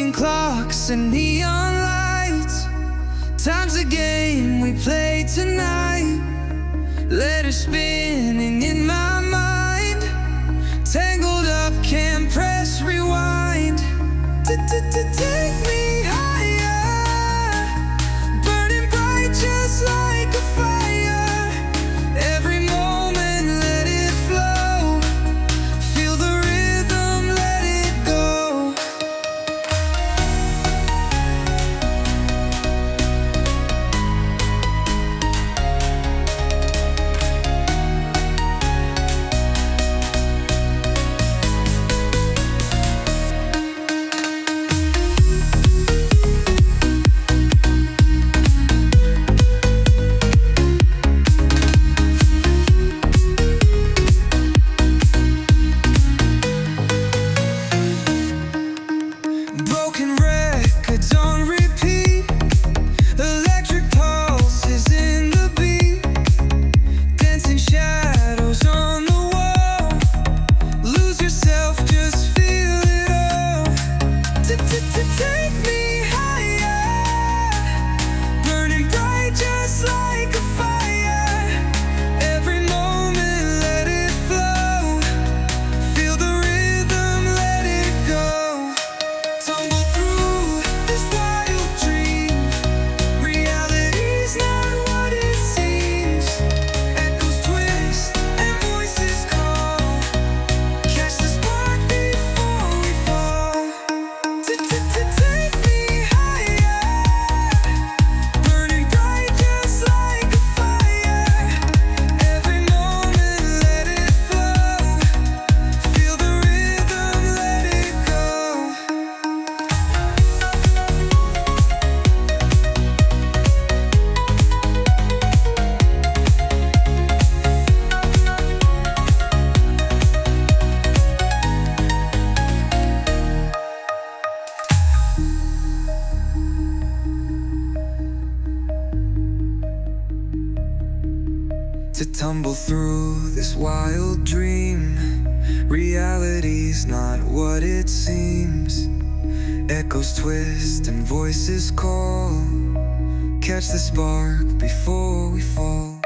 ticking clocks and neon lights. Time's a game we play tonight. Letters spinning in my mind, tangled up, can't press rewind. Take me higher, burning bright just like a fire. Every moment let it flow, feel the rhythm, let it go. Broken records on repeat, electric pulses in the beat, dancing shadows on the wall. Lose yourself, just feel it all. Take me higher, burning bright just like a fire. Every moment let it flow, feel the rhythm, let it go. Tumble through this wild dream, reality's not what it seems. Echoes twist and voices call, catch the spark before we fall. Take me higher, burning bright just like a fire. Every moment let it flow, feel the rhythm, let it go. To tumble through this wild dream, reality's not what it seems. Echoes twist and voices call, catch the spark before we fall.